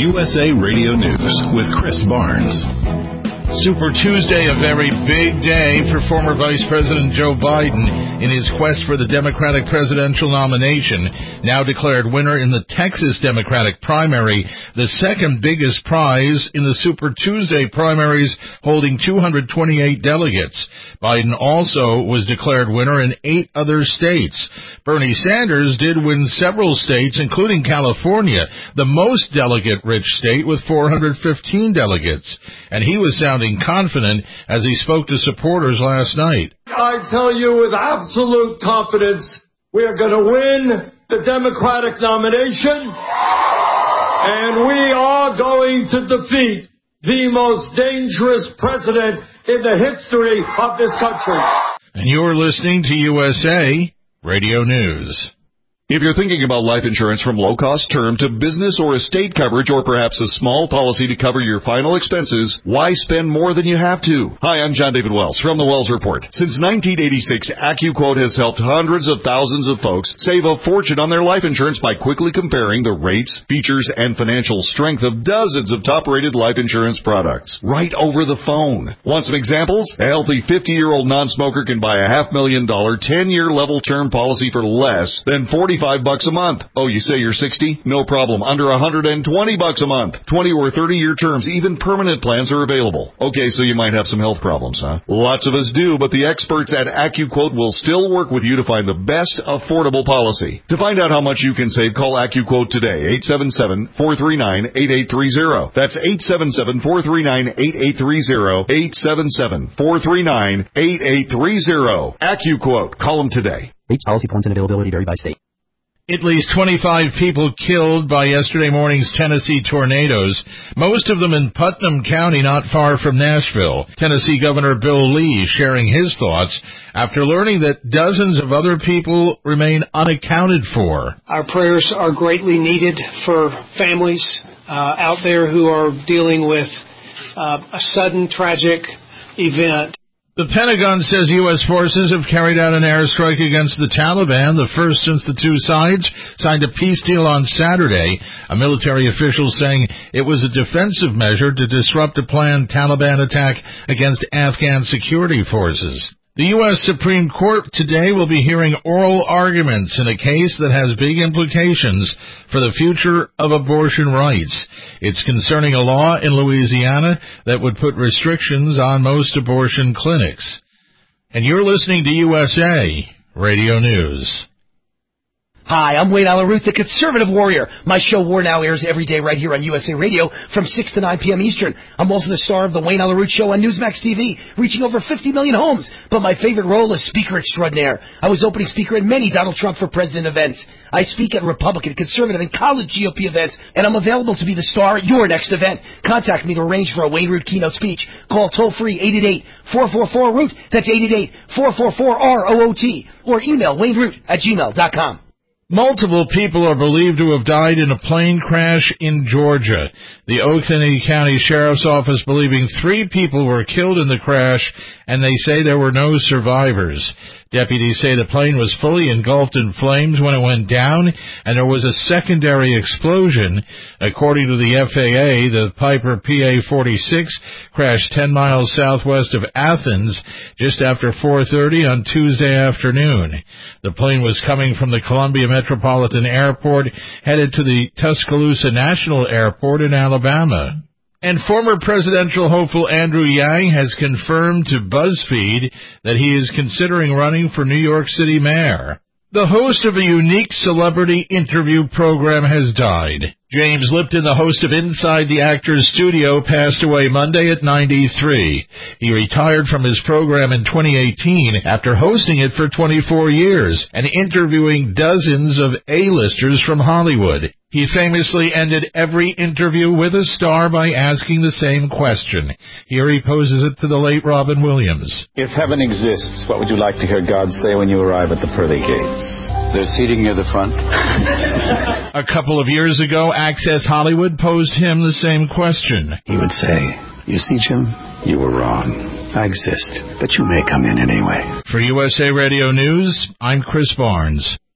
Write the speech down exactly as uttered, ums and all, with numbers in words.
U S A Radio News with Chris Barnes. Super Tuesday, a very big day for former Vice President Joe Biden in his quest for the Democratic presidential nomination. Now declared winner in the Texas Democratic primary, the second biggest prize in the Super Tuesday primaries, holding two hundred twenty-eight delegates. Biden also was declared winner in eight other states. Bernie Sanders did win several states, including California, the most delegate-rich state with four hundred fifteen delegates. And he was sounding confident as he spoke to supporters last night. I tell you with absolute confidence, we are going to win the Democratic nomination, and we are going to defeat the most dangerous president in the history of this country. And you're listening to U S A Radio News. If you're thinking about life insurance from low-cost term to business or estate coverage, or perhaps a small policy to cover your final expenses, why spend more than you have to? Hi, I'm John David Wells from the Wells Report. Since nineteen eighty-six, AccuQuote has helped hundreds of thousands of folks save a fortune on their life insurance by quickly comparing the rates, features, and financial strength of dozens of top-rated life insurance products right over the phone. Want some examples? A healthy fifty-year-old non-smoker can buy a half million dollar ten-year level term policy for less than forty Five bucks a month. Oh, you say you're sixty? No problem. Under one hundred twenty bucks a month. twenty or thirty year terms. Even permanent plans are available. Okay, so you might have some health problems, huh? Lots of us do, but the experts at AccuQuote will still work with you to find the best affordable policy. To find out how much you can save, call AccuQuote today. eight seven seven, four three nine, eight eight three zero. That's eight seven seven, four three nine, eight eight three zero. eight seven seven, four three nine, eight eight three zero. AccuQuote. Call them today. Rates, policy points, and availability vary by state. At least twenty-five people killed by yesterday morning's Tennessee tornadoes, most of them in Putnam County, not far from Nashville. Tennessee Governor Bill Lee sharing his thoughts after learning that dozens of other people remain unaccounted for. Our prayers are greatly needed for families uh, out there who are dealing with uh, a sudden tragic event. The Pentagon says U S forces have carried out an airstrike against the Taliban, the first since the two sides signed a peace deal on Saturday. A military official saying it was a defensive measure to disrupt a planned Taliban attack against Afghan security forces. The U S Supreme Court today will be hearing oral arguments in a case that has big implications for the future of abortion rights. It's concerning a law in Louisiana that would put restrictions on most abortion clinics. And you're listening to U S A Radio News. Hi, I'm Wayne Allyn Root, the Conservative Warrior. My show War Now airs every day right here on U S A Radio from six to nine p.m. Eastern. I'm also the star of the Wayne Allyn Root Show on Newsmax T V, reaching over fifty million homes. But my favorite role is Speaker Extraordinaire. I was opening speaker at many Donald Trump for President events. I speak at Republican, Conservative, and college G O P events, and I'm available to be the star at your next event. Contact me to arrange for a Wayne Root keynote speech. Call toll-free eight eight eight, four four four, root. That's eight eight eight, four four four, R O O T. Or email wayneroot at gmail dot com. Multiple people are believed to have died in a plane crash in Georgia. The Oconee County Sheriff's Office believing three people were killed in the crash, and they say there were no survivors. Deputies say the plane was fully engulfed in flames when it went down, and there was a secondary explosion. According to the F A A, the Piper P A forty-six crashed ten miles southwest of Athens just after four thirty on Tuesday afternoon. The plane was coming from the Columbia Metropolitan Airport, headed to the Tuscaloosa National Airport in Alabama. And former presidential hopeful Andrew Yang has confirmed to BuzzFeed that he is considering running for New York City mayor. The host of a unique celebrity interview program has died. James Lipton, the host of Inside the Actors Studio, passed away Monday at ninety-three. He retired from his program in twenty eighteen after hosting it for twenty-four years and interviewing dozens of A-listers from Hollywood. He famously ended every interview with a star by asking the same question. Here he poses it to the late Robin Williams. If heaven exists, what would you like to hear God say when you arrive at the pearly gates? There's seating near the front. A couple of years ago, Access Hollywood posed him the same question. He would say, "You see, Jim, you were wrong. I exist, but you may come in anyway." For U S A Radio News, I'm Chris Barnes.